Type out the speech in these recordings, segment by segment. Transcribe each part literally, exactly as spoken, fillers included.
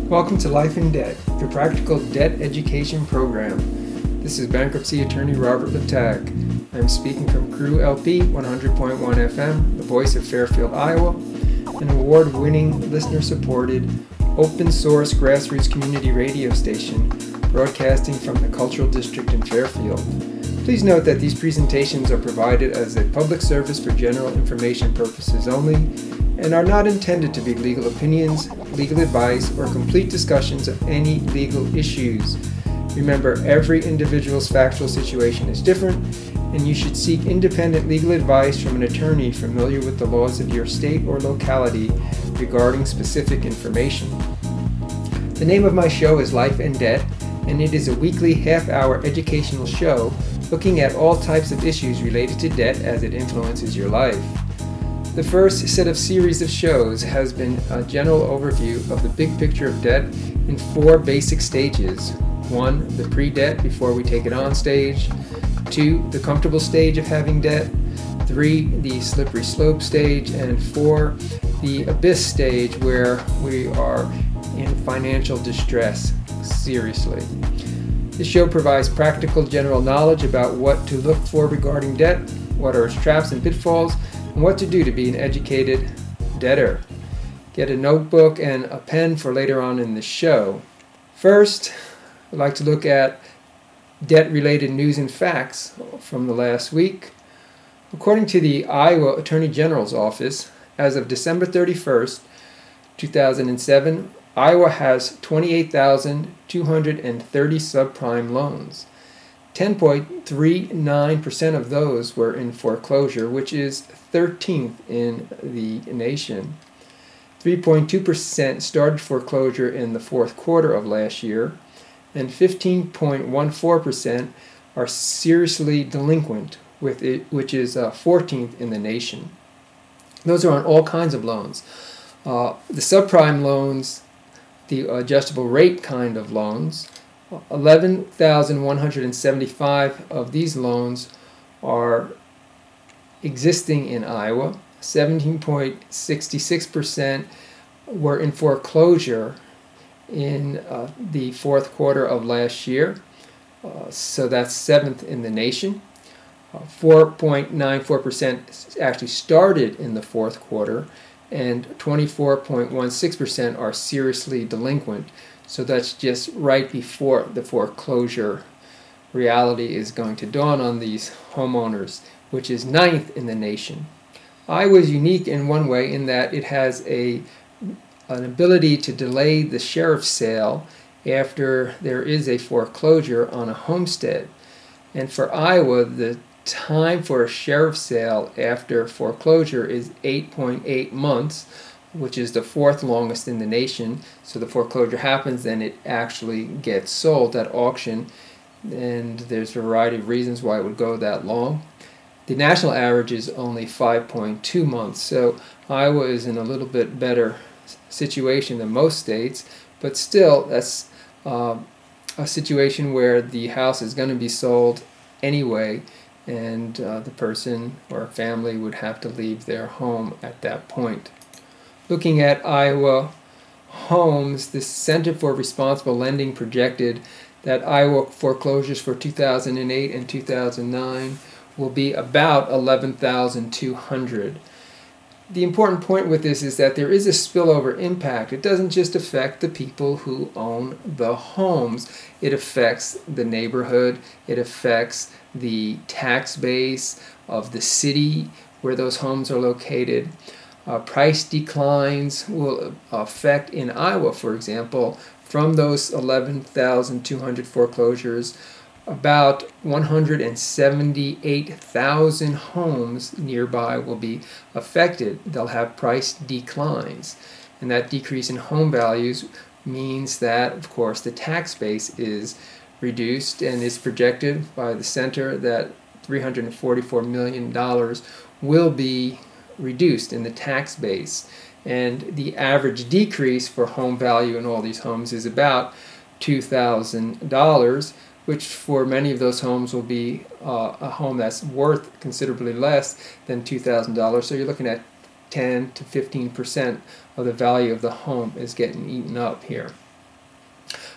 Welcome to Life in Debt, your practical debt education program. This is bankruptcy attorney Robert Letag. I'm speaking from Crew L P one hundred point one F M, the voice of Fairfield, Iowa, an award-winning, listener-supported, open-source grassroots community radio station broadcasting from the Cultural District in Fairfield. Please note that these presentations are provided as a public service for general information purposes only and are not intended to be legal opinions, legal advice, or complete discussions of any legal issues. Remember, every individual's factual situation is different, and you should seek independent legal advice from an attorney familiar with the laws of your state or locality regarding specific information. The name of my show is Life in Debt, and it is a weekly half-hour educational show looking at all types of issues related to debt as it influences your life. The first set of series of shows has been a general overview of the big picture of debt in four basic stages. One, the pre-debt before we take it on stage. Two, the comfortable stage of having debt. Three, the slippery slope stage. And four, the abyss stage where we are in financial distress, seriously. The show provides practical general knowledge about what to look for regarding debt, what are its traps and pitfalls, and what to do to be an educated debtor. Get a notebook and a pen for later on in the show. First, I'd like to look at debt-related news and facts from the last week. According to the Iowa Attorney General's Office, as of December thirty-first, two thousand seven, Iowa has twenty-eight thousand two hundred thirty subprime loans. ten point three nine percent of those were in foreclosure, which is thirteenth in the nation. three point two percent started foreclosure in the fourth quarter of last year, and fifteen point one four percent are seriously delinquent, with it, which is uh, fourteenth in the nation. Those are on all kinds of loans. Uh, the subprime loans, the adjustable rate kind of loans, eleven thousand one hundred seventy-five of these loans are existing in Iowa. seventeen point six six percent were in foreclosure in uh, the fourth quarter of last year. Uh, so that's seventh in the nation. Uh, four point nine four percent actually started in the fourth quarter, and twenty-four point one six percent are seriously delinquent. So that's just right before the foreclosure reality is going to dawn on these homeowners, which is ninth in the nation. Iowa is unique in one way in that it has a an ability to delay the sheriff's sale after there is a foreclosure on a homestead. And for Iowa, the time for a sheriff's sale after foreclosure is eight point eight months, which is the fourth longest in the nation. So the foreclosure happens, then it actually gets sold at auction, and there's a variety of reasons why it would go that long. The national average is only five point two months, so Iowa is in a little bit better situation than most states, but still that's uh, a situation where the house is going to be sold anyway, and uh, the person or family would have to leave their home at that point. Looking at Iowa homes, the Center for Responsible Lending projected that Iowa foreclosures for two thousand eight and two thousand nine will be about eleven thousand two hundred. The important point with this is that there is a spillover impact. It doesn't just affect the people who own the homes. It affects the neighborhood. It affects the tax base of the city where those homes are located. Uh, price declines will affect, in Iowa, for example, from those eleven thousand two hundred foreclosures, about one hundred seventy-eight thousand homes nearby will be affected. They'll have price declines. And that decrease in home values means that, of course, the tax base is reduced, and it's projected by the center that three hundred forty-four million dollars will be reduced in the tax base. And the average decrease for home value in all these homes is about two thousand dollars, which for many of those homes will be uh, a home that's worth considerably less than two thousand dollars. So you're looking at ten to fifteen percent of the value of the home is getting eaten up here.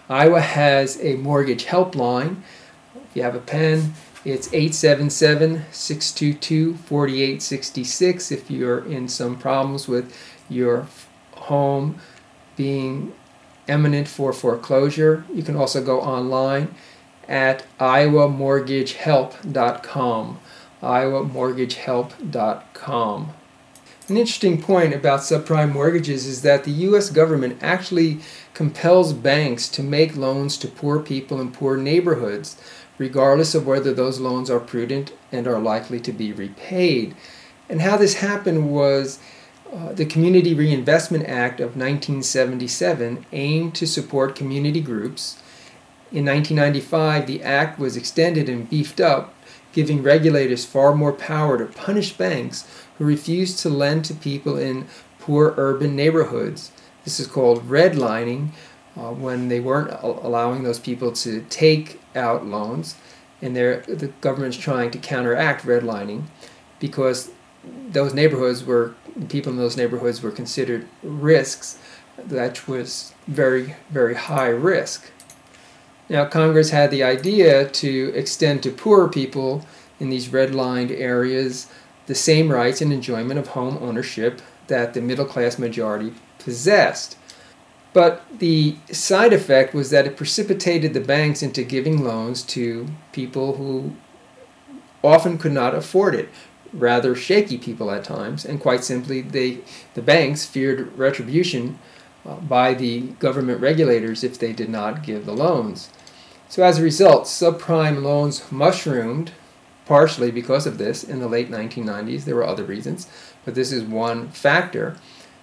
Iowa has a mortgage helpline. If you have a pen, it's eight seven seven, six two two, four eight six six if you're in some problems with your home being imminent for foreclosure. You can also go online at iowa mortgage help dot com. iowa mortgage help dot com. An interesting point about subprime mortgages is that the U S government actually compels banks to make loans to poor people in poor neighborhoods, regardless of whether those loans are prudent and are likely to be repaid. And how this happened was uh, the Community Reinvestment Act of nineteen seventy-seven aimed to support community groups. In nineteen ninety-five, the act was extended and beefed up, giving regulators far more power to punish banks who refused to lend to people in poor urban neighborhoods. This is called redlining, uh, when they weren't allowing those people to take out loans, and the government's trying to counteract redlining because those neighborhoods were, people in those neighborhoods were considered risks that was very, very high risk. Now, Congress had the idea to extend to poorer people in these redlined areas the same rights and enjoyment of home ownership that the middle-class majority possessed. But the side effect was that it precipitated the banks into giving loans to people who often could not afford it, rather shaky people at times, and quite simply, they, the banks feared retribution uh, by the government regulators if they did not give the loans. So as a result, subprime loans mushroomed, partially because of this, in the late nineteen nineties. There were other reasons, but this is one factor.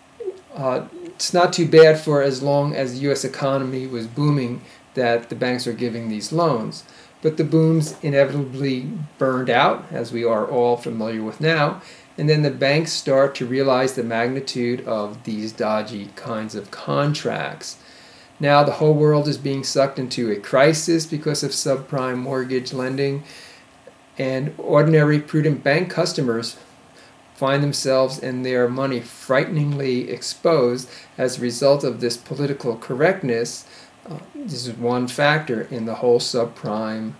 Uh, it's not too bad for as long as the U S economy was booming that the banks were giving these loans. But the booms inevitably burned out, as we are all familiar with now, and then the banks start to realize the magnitude of these dodgy kinds of contracts. Now the whole world is being sucked into a crisis because of subprime mortgage lending, and ordinary prudent bank customers find themselves and their money frighteningly exposed as a result of this political correctness. Uh, this is one factor in the whole subprime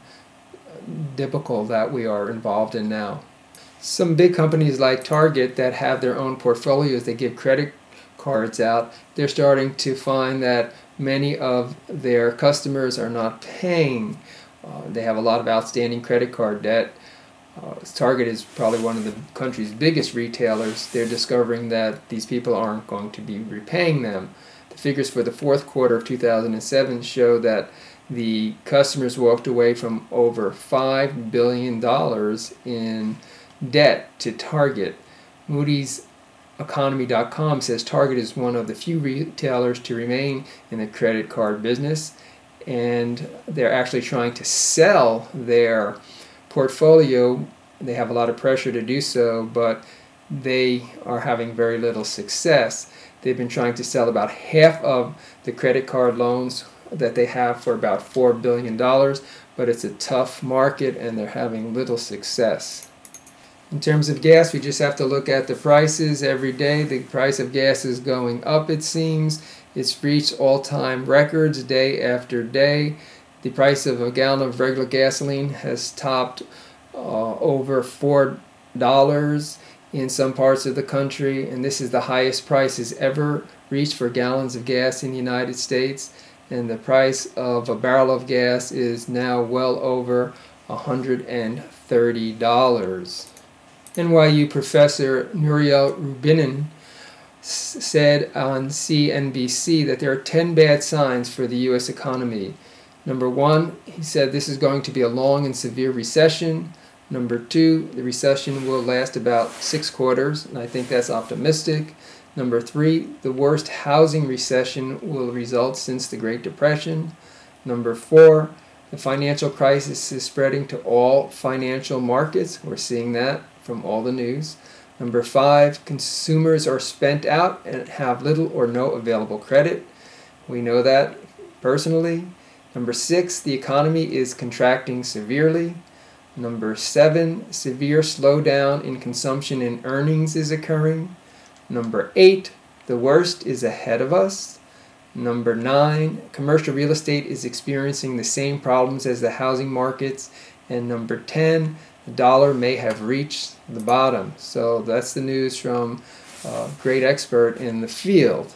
debacle that we are involved in now. Some big companies like Target that have their own portfolios, they give credit cards out, they're starting to find that many of their customers are not paying. Uh, they have a lot of outstanding credit card debt. Uh, Target is probably one of the country's biggest retailers. They're discovering that these people aren't going to be repaying them. The figures for the fourth quarter of two thousand seven show that the customers walked away from over five billion dollars in debt to Target. Moody's Economy dot com says Target is one of the few retailers to remain in the credit card business, and they're actually trying to sell their portfolio. They have a lot of pressure to do so, but they are having very little success. They've been trying to sell about half of the credit card loans that they have for about four billion dollars, but it's a tough market and they're having little success. In terms of gas, we just have to look at the prices every day. The price of gas is going up, it seems. It's reached all-time records day after day. The price of a gallon of regular gasoline has topped uh, over four dollars in some parts of the country, and this is the highest prices ever reached for gallons of gas in the United States. And the price of a barrel of gas is now well over one hundred thirty dollars. N Y U professor Nouriel Roubini said on C N B C that there are ten bad signs for the U S economy. Number one, he said this is going to be a long and severe recession. Number two, the recession will last about six quarters, and I think that's optimistic. Number three, the worst housing recession will result since the Great Depression. Number four, the financial crisis is spreading to all financial markets. We're seeing that from all the news. Number five, consumers are spent out and have little or no available credit. We know that personally. Number six, the economy is contracting severely. Number seven, severe slowdown in consumption and earnings is occurring. Number eight, the worst is ahead of us. Number nine, commercial real estate is experiencing the same problems as the housing markets. And number ten, the dollar may have reached the bottom. So that's the news from a great expert in the field.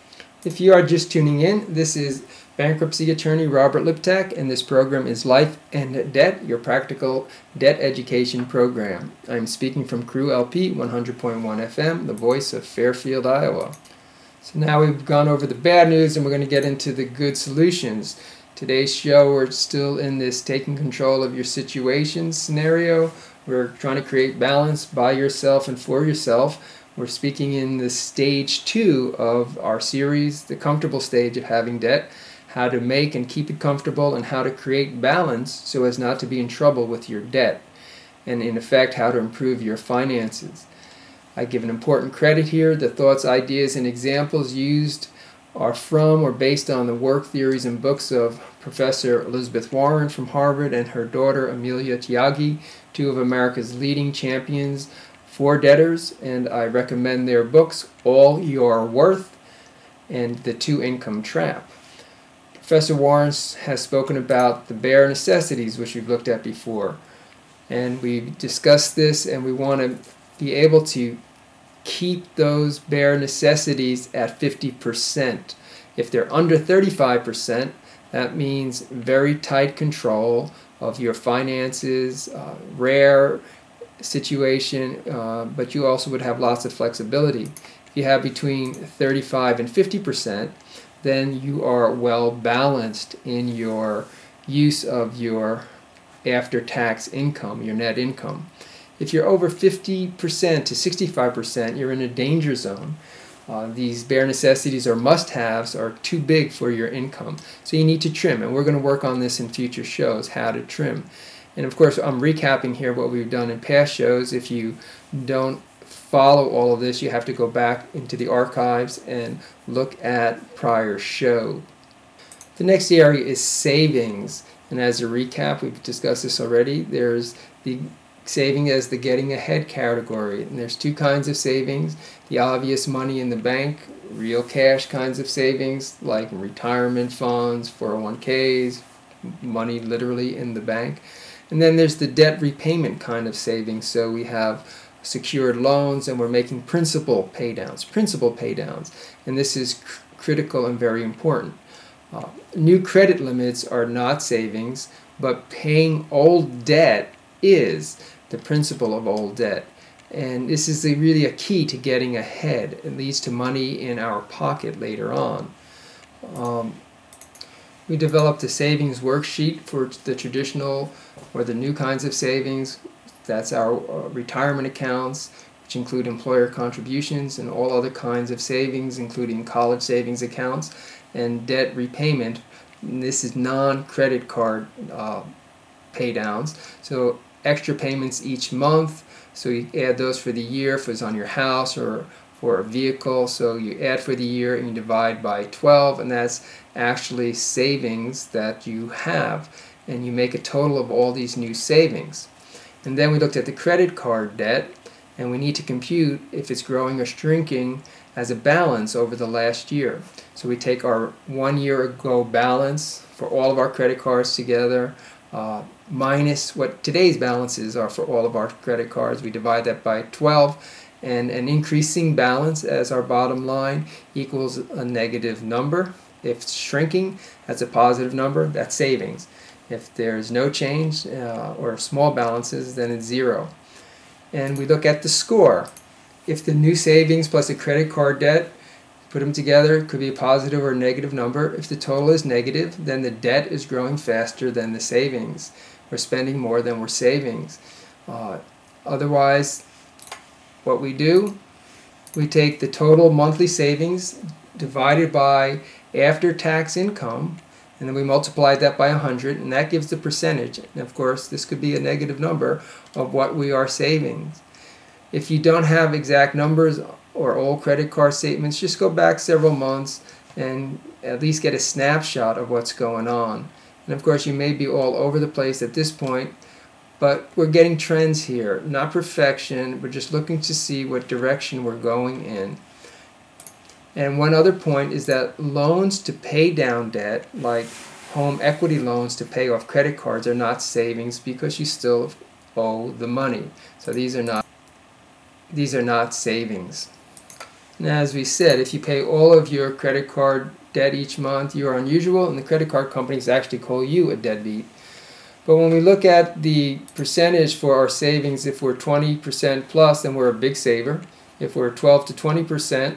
If you are just tuning in, this is bankruptcy attorney Robert Liptak, and this program is Life and Debt, your practical debt education program. I'm speaking from Crew L P one hundred point one F M, the voice of Fairfield, Iowa. So now we've gone over the bad news and we're going to get into the good solutions. Today's show, we're still in this taking control of your situation scenario. We're trying to create balance by yourself and for yourself. We're speaking in the stage two of our series, the comfortable stage of having debt, how to make and keep it comfortable, and how to create balance so as not to be in trouble with your debt, and in effect, how to improve your finances. I give an important credit here. The thoughts, ideas, and examples used are from or based on the work, theories, and books of Professor Elizabeth Warren from Harvard and her daughter Amelia Tyagi, two of America's leading champions for debtors, and I recommend their books, All You're Worth and The Two-Income Trap. Professor Warren has spoken about the bare necessities, which we've looked at before, and we've discussed this, and we want to be able to keep those bare necessities at fifty percent. If they're under thirty-five percent, that means very tight control of your finances, uh, rare situation, uh, but you also would have lots of flexibility. If you have between thirty-five and fifty percent, then you are well balanced in your use of your after-tax income, your net income. If you're over fifty percent to sixty-five percent, you're in a danger zone. Uh, these bare necessities or must-haves are too big for your income, so you need to trim, and we're going to work on this in future shows, how to trim. And of course, I'm recapping here what we've done in past shows. If you don't follow all of this, you have to go back into the archives and look at prior show. The next area is savings, and as a recap, we've discussed this already. There's the saving as the getting ahead category, and there's two kinds of savings: the obvious money in the bank, real cash kinds of savings like retirement funds, four oh one k's, money literally in the bank. And then there's the debt repayment kind of savings. So we have secured loans and we're making principal pay downs, principal pay downs. And this is cr- critical and very important. Uh, new credit limits are not savings, but paying old debt is the principle of old debt. And this is a, really a key to getting ahead. It leads to money in our pocket later on. Um, we developed a savings worksheet for the traditional or the new kinds of savings. That's our uh, retirement accounts, which include employer contributions and all other kinds of savings, including college savings accounts and debt repayment. And this is non-credit card uh, pay downs. So extra payments each month. So you add those for the year if it's on your house or for a vehicle. So you add for the year and you divide by twelve, and that's actually savings that you have. And you make a total of all these new savings. And then we looked at the credit card debt, and we need to compute if it's growing or shrinking as a balance over the last year. So we take our one year ago balance for all of our credit cards together, uh, minus what today's balances are for all of our credit cards. We divide that by twelve, and an increasing balance as our bottom line equals a negative number. If it's shrinking, that's a positive number, that's savings. If there's no change uh, or small balances, then it's zero. And we look at the score. If the new savings plus a credit card debt, put them together, it could be a positive or a negative number. If the total is negative, then the debt is growing faster than the savings. We're spending more than we're saving. Uh, otherwise, what we do, we take the total monthly savings divided by after-tax income, and then we multiply that by one hundred, and that gives the percentage. And of course, this could be a negative number of what we are saving. If you don't have exact numbers or old credit card statements, just go back several months and at least get a snapshot of what's going on. And of course, you may be all over the place at this point, but we're getting trends here, not perfection. We're just looking to see what direction we're going in. And one other point is that loans to pay down debt, like home equity loans to pay off credit cards, are not savings because you still owe the money. So these are not these are not savings. Now, as we said, if you pay all of your credit card debt each month, you are unusual, and the credit card companies actually call you a deadbeat. But when we look at the percentage for our savings, if we're twenty percent plus, then we're a big saver. If we're twelve to twenty percent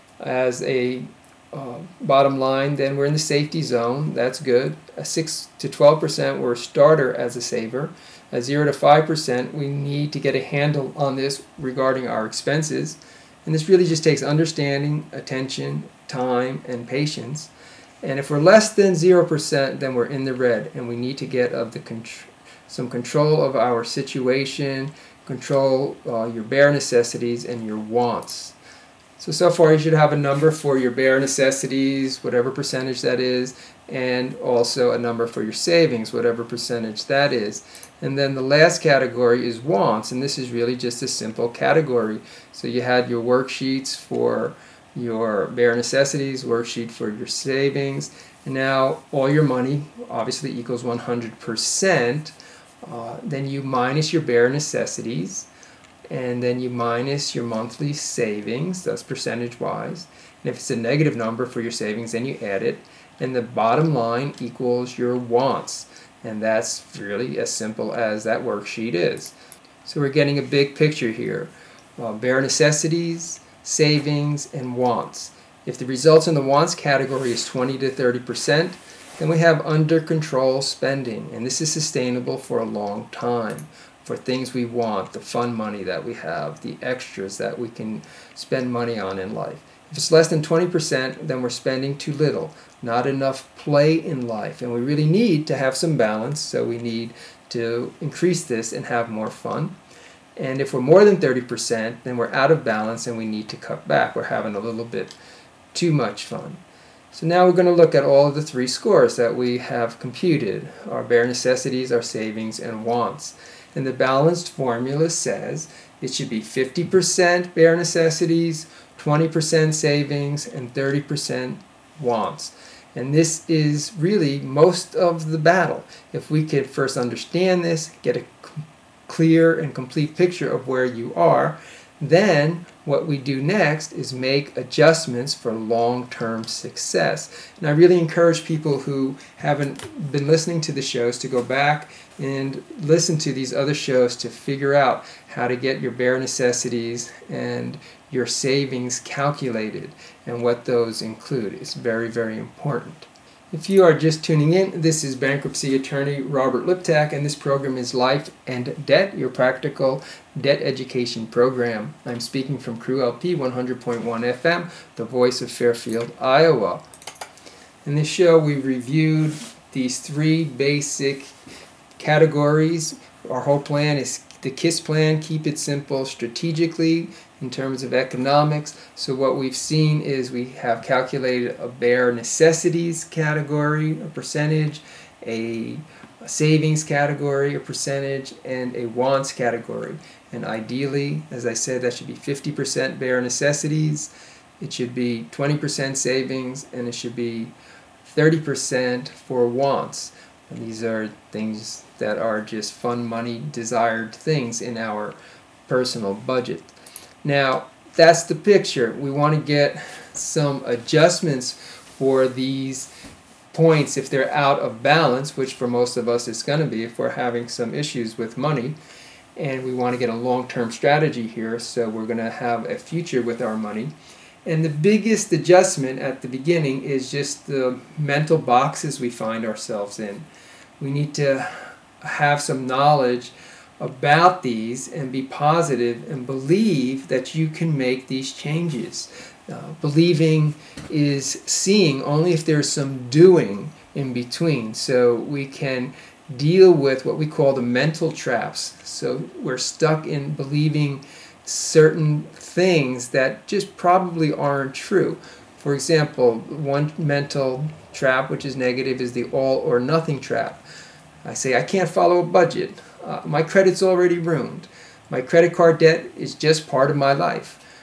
as a uh, bottom line, then we're in the safety zone. That's good. A six to twelve percent, we're a starter as a saver. At zero to five percent, we need to get a handle on this regarding our expenses. And this really just takes understanding, attention, time, and patience. And if we're less than zero percent, then we're in the red, and we need to get of the contr- some control of our situation, control uh, your bare necessities and your wants. So, so far you should have a number for your bare necessities, whatever percentage that is, and also a number for your savings, whatever percentage that is. And then the last category is wants, and this is really just a simple category. So you had your worksheets for your bare necessities, worksheet for your savings, and now all your money obviously equals one hundred percent. Uh, then you minus your bare necessities, and then you minus your monthly savings, that's percentage wise. And if it's a negative number for your savings, then you add it, and the bottom line equals your wants. And that's really as simple as that worksheet is. So we're getting a big picture here. Uh, bare necessities, savings, and wants. If the results in the wants category is twenty to thirty percent, then we have under control spending. And this is sustainable for a long time for things we want, the fun money that we have, the extras that we can spend money on in life. If it's less than twenty percent, then we're spending too little, not enough play in life, and we really need to have some balance, so we need to increase this and have more fun. And if we're more than thirty percent, then we're out of balance and we need to cut back. We're having a little bit too much fun. So now we're going to look at all of the three scores that we have computed, our bare necessities, our savings, and wants. And the balanced formula says it should be fifty percent bare necessities, twenty percent savings, and thirty percent wants. And this is really most of the battle. If we could first understand this, get a clear and complete picture of where you are, then what we do next is make adjustments for long-term success. And I really encourage people who haven't been listening to the shows to go back and listen to these other shows to figure out how to get your bare necessities and your savings calculated and what those include. It's very, very important. If you are just tuning in, this is bankruptcy attorney Robert Liptak, and this program is Life and Debt, your practical debt education program. I'm speaking from Crew L P one hundred point one F M, the voice of Fairfield, Iowa. In this show, we reviewed these three basic categories. Our whole plan is the KISS plan, keep it simple strategically in terms of economics. So what we've seen is we have calculated a bare necessities category, a percentage, a, a savings category, a percentage, and a wants category. And ideally, as I said, that should be fifty percent bare necessities, it should be twenty percent savings, and it should be thirty percent for wants. And these are things that are just fun money, desired things in our personal budget. Now, that's the picture. We want to get some adjustments for these points if they're out of balance, which for most of us it's going to be if we're having some issues with money. And we want to get a long-term strategy here, so we're going to have a future with our money. And the biggest adjustment at the beginning is just the mental boxes we find ourselves in. We need to have some knowledge about these and be positive and believe that you can make these changes. Uh, believing is seeing only if there's some doing in between. So we can deal with what we call the mental traps. So we're stuck in believing certain things that just probably aren't true. For example, one mental trap which is negative is the all or nothing trap. I say, I can't follow a budget. Uh, my credit's already ruined. My credit card debt is just part of my life.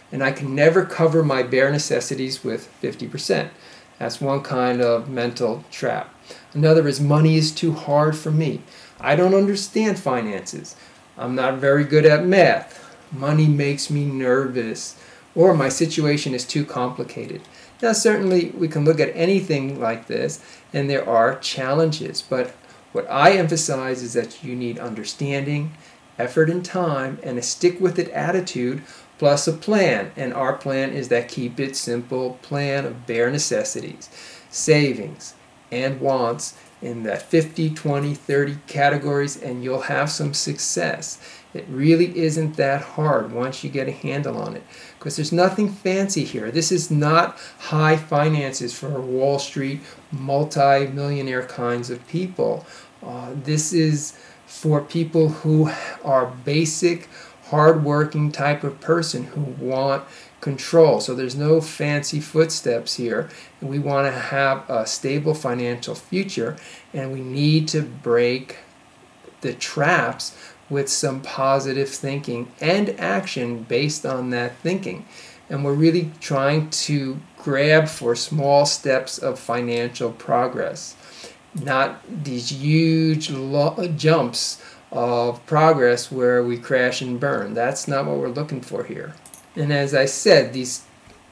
and I can never cover my bare necessities with fifty percent. That's one kind of mental trap. Another is money is too hard for me. I don't understand finances. I'm not very good at math. Money makes me nervous. Or my situation is too complicated. Now, certainly we can look at anything like this, and there are challenges. But what I emphasize is that you need understanding, effort and time, and a stick-with-it attitude, plus a plan. And our plan is that keep it simple plan of bare necessities, savings, and wants in that fifty, twenty, thirty categories, and you'll have some success. It really isn't that hard once you get a handle on it, because there's nothing fancy here. This is not high finances for Wall Street multi-millionaire kinds of people. Uh, this is for people who are basic, hard-working type of person who want control. So there's no fancy footsteps here. We want to have a stable financial future, and we need to break the traps with some positive thinking and action based on that thinking. And we're really trying to grab for small steps of financial progress, not these huge lo- jumps of progress where we crash and burn. That's not what we're looking for here. And as I said, these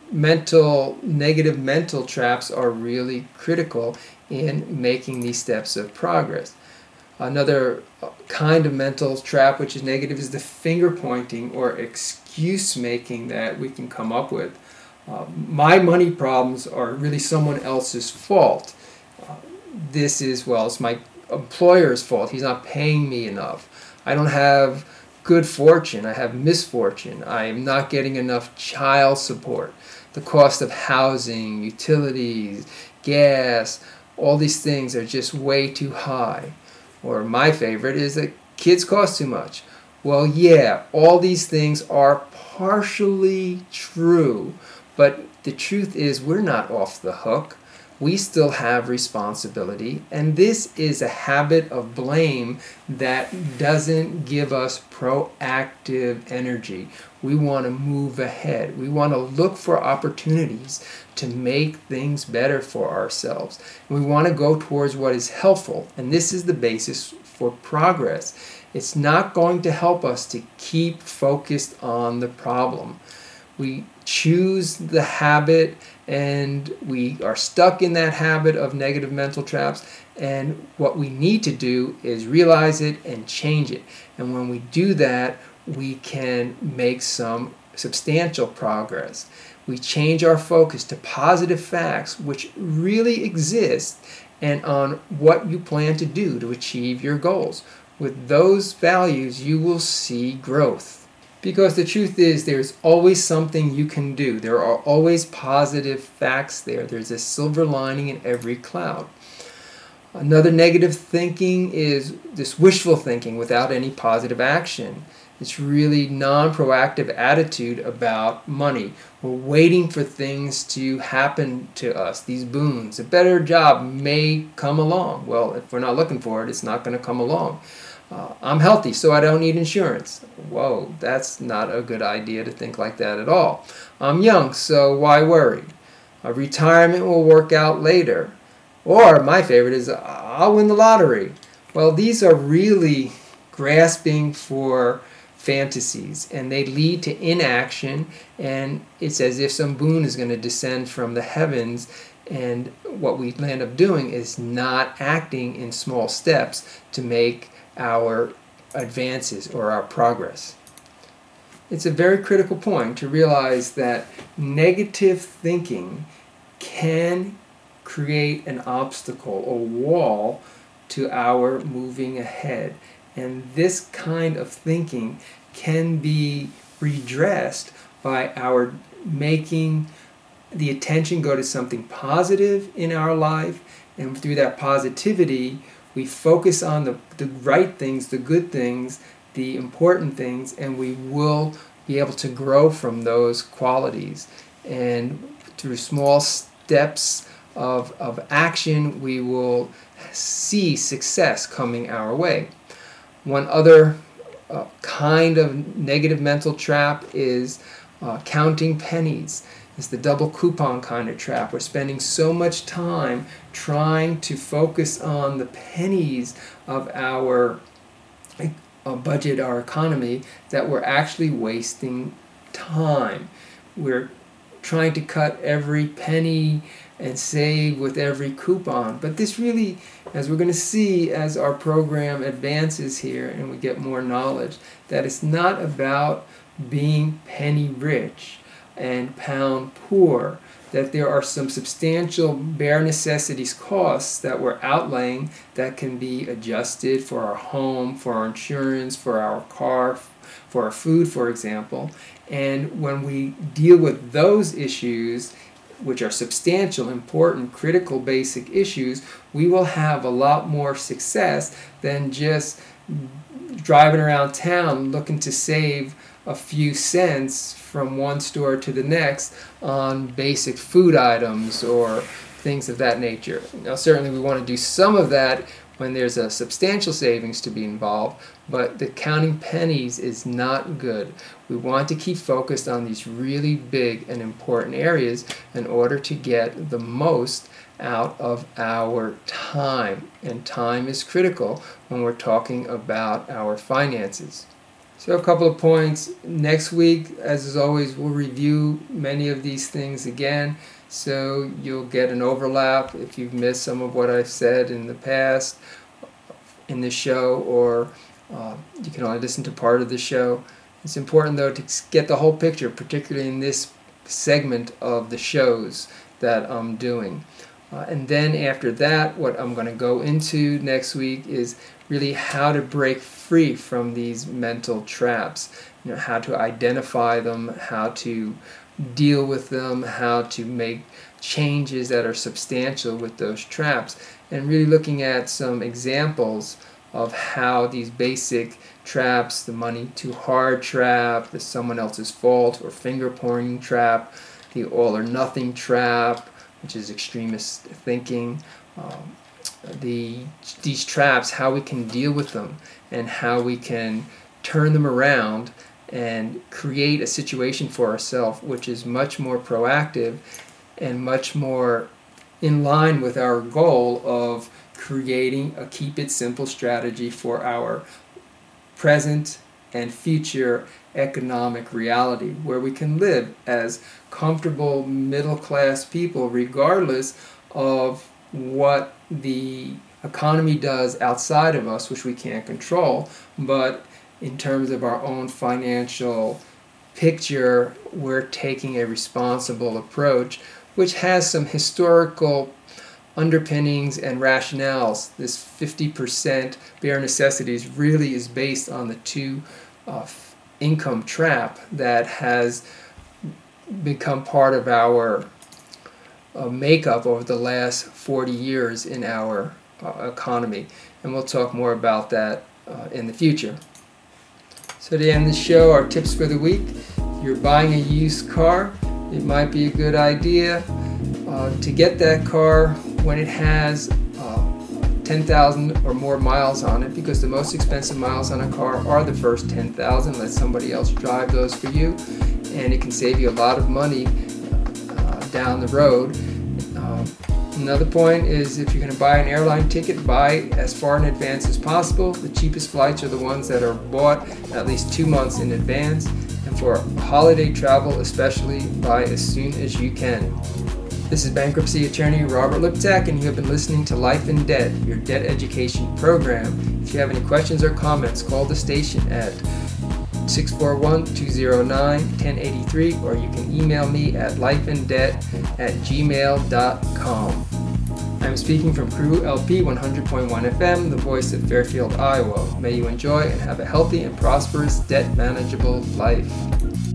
mental, negative mental traps are really critical in making these steps of progress. Another kind of mental trap which is negative is the finger pointing or excuse making that we can come up with. Uh, my money problems are really someone else's fault. Uh, this is, well, it's my employer's fault. He's not paying me enough. I don't have good fortune. I have misfortune. I am not getting enough child support. The cost of housing, utilities, gas, all these things are just way too high. Or my favorite is that kids cost too much. Well, yeah, all these things are partially true, but the truth is we're not off the hook. We still have responsibility, and this is a habit of blame that doesn't give us proactive energy. We want to move ahead. We want to look for opportunities to make things better for ourselves. We want to go towards what is helpful, and this is the basis for progress. It's not going to help us to keep focused on the problem. We choose the habit and we are stuck in that habit of negative mental traps, and what we need to do is realize it and change it. And when we do that, we can make some substantial progress. We change our focus to positive facts which really exist and on what you plan to do to achieve your goals. With those values, you will see growth. Because the truth is, there's always something you can do. There are always positive facts there. There's a silver lining in every cloud. Another negative thinking is this wishful thinking without any positive action. It's really non-proactive attitude about money. We're waiting for things to happen to us, these boons. A better job may come along. Well, if we're not looking for it, it's not going to come along. Uh, I'm healthy, so I don't need insurance. Whoa, that's not a good idea to think like that at all. I'm young, so why worry? A retirement will work out later. Or, my favorite is, I'll win the lottery. Well, these are really grasping for fantasies, and they lead to inaction, and it's as if some boon is going to descend from the heavens, and what we end up doing is not acting in small steps to make our advances or our progress. It's a very critical point to realize that negative thinking can create an obstacle or wall to our moving ahead. And this kind of thinking can be redressed by our making the attention go to something positive in our life, and through that positivity we focus on the, the right things, the good things, the important things, and we will be able to grow from those qualities. And through small steps of, of action, we will see success coming our way. One other uh, kind of negative mental trap is Uh, counting pennies is the double coupon kind of trap. We're spending so much time trying to focus on the pennies of our uh, budget, our economy, that we're actually wasting time. We're trying to cut every penny and save with every coupon. But this really, as we're going to see as our program advances here and we get more knowledge, that it's not about being penny rich and pound poor, that there are some substantial bare necessities costs that we're outlaying that can be adjusted for our home, for our insurance, for our car, for our food, for example. And when we deal with those issues, which are substantial, important, critical, basic issues, we will have a lot more success than just driving around town looking to save a few cents from one store to the next on basic food items or things of that nature. Now, certainly we want to do some of that when there's a substantial savings to be involved, but the counting pennies is not good. We want to keep focused on these really big and important areas in order to get the most out of our time. And time is critical when we're talking about our finances. So a couple of points. Next week, as is always, we'll review many of these things again. So you'll get an overlap if you've missed some of what I've said in the past in the show, or uh, you can only listen to part of the show. It's important, though, to get the whole picture, particularly in this segment of the shows that I'm doing. Uh, and then after that, what I'm going to go into next week is really how to break free from these mental traps. You know, how to identify them, how to deal with them, how to make changes that are substantial with those traps, and really looking at some examples of how these basic traps, the money too hard trap, the someone else's fault or finger pointing trap, the all or nothing trap, which is extremist thinking, um, the these traps, how we can deal with them and how we can turn them around and create a situation for ourselves which is much more proactive and much more in line with our goal of creating a keep it simple strategy for our present and future economic reality, where we can live as comfortable middle class people regardless of what the economy does outside of us, which we can't control, but in terms of our own financial picture, we're taking a responsible approach, which has some historical underpinnings and rationales. This fifty percent bare necessities really is based on the two uh, income trap that has become part of our uh, makeup over the last forty years in our uh, economy. And we'll talk more about that uh, in the future. So to end the show, our tips for the week. If you're buying a used car, it might be a good idea uh, to get that car when it has uh, ten thousand or more miles on it, because the most expensive miles on a car are the first ten thousand. Let somebody else drive those for you, and it can save you a lot of money uh, down the road. Uh, Another point is, if you're going to buy an airline ticket, buy as far in advance as possible. The cheapest flights are the ones that are bought at least two months in advance. And for holiday travel especially, buy as soon as you can. This is bankruptcy attorney Robert Liptak, and you have been listening to Life in Debt, your debt education program. If you have any questions or comments, call the station at six four one, two zero nine, one zero eight three, or you can email me at lifeindebt at gmail dot com. I'm speaking from Crew L P one hundred point one F M, the voice of Fairfield, Iowa. May you enjoy and have a healthy and prosperous debt manageable life.